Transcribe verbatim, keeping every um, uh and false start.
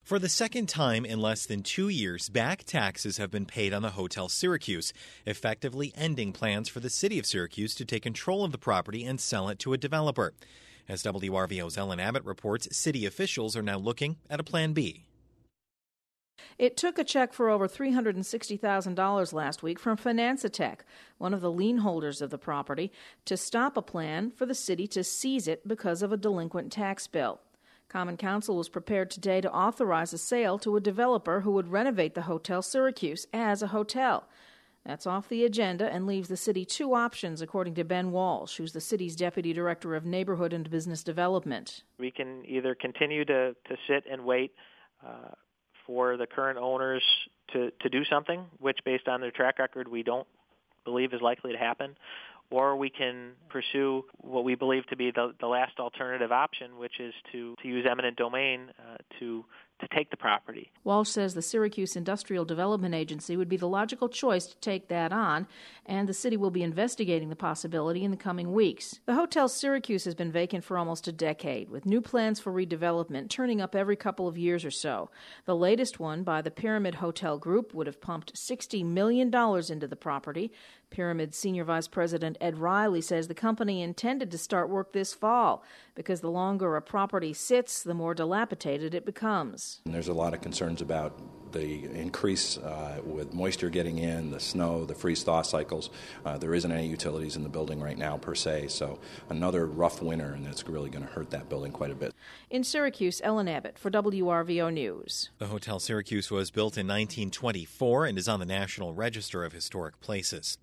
For the second time in less than two years, back taxes have been paid on the Hotel Syracuse, effectively ending plans for the city of Syracuse to take control of the property and sell it to a developer. As W R V O's Ellen Abbott reports, city officials are now looking at a plan B. It took a check for over three hundred sixty thousand dollars last week from Financitech, one of the lien holders of the property, to stop a plan for the city to seize it because of a delinquent tax bill. Common Council was prepared today to authorize a sale to a developer who would renovate the Hotel Syracuse as a hotel. That's off the agenda and leaves the city two options, according to Ben Walsh, who's the city's Deputy Director of Neighborhood and Business Development. We can either continue to, to sit and wait uh, for the current owners to, to do something, which based on their track record we don't believe is likely to happen, or we can pursue what we believe to be the, the last alternative option, which is to, to use eminent domain uh, to to take the property. Walsh says the Syracuse Industrial Development Agency would be the logical choice to take that on, and the city will be investigating the possibility in the coming weeks. The Hotel Syracuse has been vacant for almost a decade, with new plans for redevelopment turning up every couple of years or so. The latest one, by the Pyramid Hotel Group, would have pumped sixty million dollars into the property. Pyramid Senior Vice President Ed Riley says the company intended to start work this fall because the longer a property sits, the more dilapidated it becomes. And there's a lot of concerns about the increase uh, with moisture getting in, the snow, the freeze-thaw cycles. Uh, there isn't any utilities in the building right now per se, so another rough winter, and it's really going to hurt that building quite a bit. In Syracuse, Ellen Abbott for W R V O News. The Hotel Syracuse was built in nineteen twenty-four and is on the National Register of Historic Places.